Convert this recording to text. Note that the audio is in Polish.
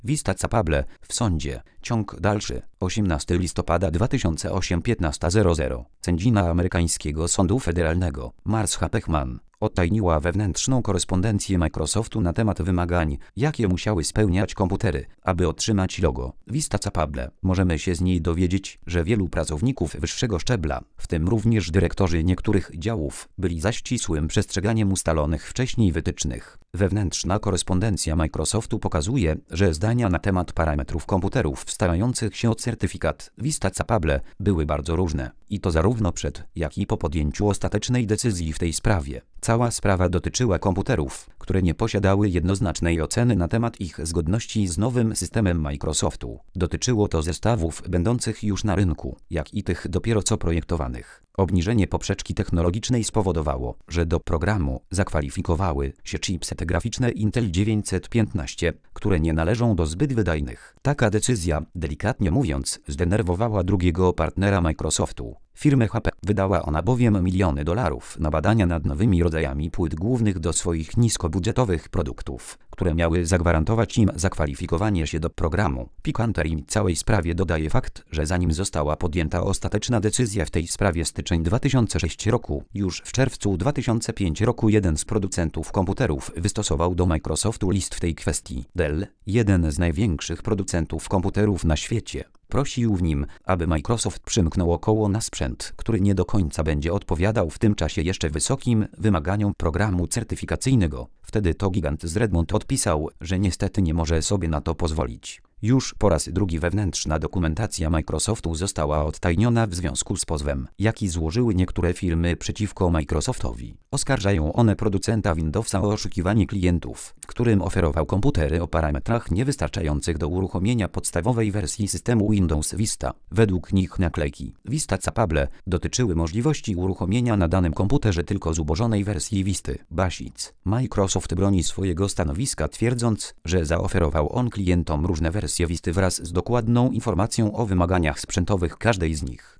Vista Capable w sądzie. Ciąg dalszy. 18 listopada 2008 15:00. Sędzina amerykańskiego sądu federalnego, Marsha Pechman, odtajniła wewnętrzną korespondencję Microsoftu na temat wymagań, jakie musiały spełniać komputery, aby otrzymać logo Vista Capable. Możemy się z niej dowiedzieć, że wielu pracowników wyższego szczebla, w tym również dyrektorzy niektórych działów, byli za ścisłym przestrzeganiem ustalonych wcześniej wytycznych. Wewnętrzna korespondencja Microsoftu pokazuje, że zdania na temat parametrów komputerów starających się o certyfikat Vista Capable były bardzo różne. I to zarówno przed, jak i po podjęciu ostatecznej decyzji w tej sprawie. Cała sprawa dotyczyła komputerów, które nie posiadały jednoznacznej oceny na temat ich zgodności z nowym systemem Microsoftu. Dotyczyło to zestawów będących już na rynku, jak i tych dopiero co projektowanych. Obniżenie poprzeczki technologicznej spowodowało, że do programu zakwalifikowały się chipsety graficzne Intel 915, które nie należą do zbyt wydajnych. Taka decyzja, delikatnie mówiąc, zdenerwowała drugiego partnera Microsoftu, firmę HP. Wydała ona bowiem miliony dolarów na badania nad nowymi rodzajami płyt głównych do swoich niskobudżetowych produktów, które miały zagwarantować im zakwalifikowanie się do programu. Pikanterii całej sprawie dodaje fakt, że zanim została podjęta ostateczna decyzja w tej sprawie styczeń 2006 roku, już w czerwcu 2005 roku jeden z producentów komputerów wystosował do Microsoftu list w tej kwestii. Dell, jeden z największych producentów komputerów na świecie, prosił w nim, aby Microsoft przymknął oko na sprzęt, który nie do końca będzie odpowiadał w tym czasie jeszcze wysokim wymaganiom programu certyfikacyjnego. Wtedy to gigant z Redmond odpisał, że niestety nie może sobie na to pozwolić. Już po raz drugi wewnętrzna dokumentacja Microsoftu została odtajniona w związku z pozwem, jaki złożyły niektóre firmy przeciwko Microsoftowi. Oskarżają one producenta Windowsa o oszukiwanie klientów, którym oferował komputery o parametrach niewystarczających do uruchomienia podstawowej wersji systemu Windows Vista. Według nich naklejki Vista Capable dotyczyły możliwości uruchomienia na danym komputerze tylko zubożonej wersji Visty. Basic. Microsoft broni swojego stanowiska, twierdząc, że zaoferował on klientom różne wersje Visty wraz z dokładną informacją o wymaganiach sprzętowych każdej z nich.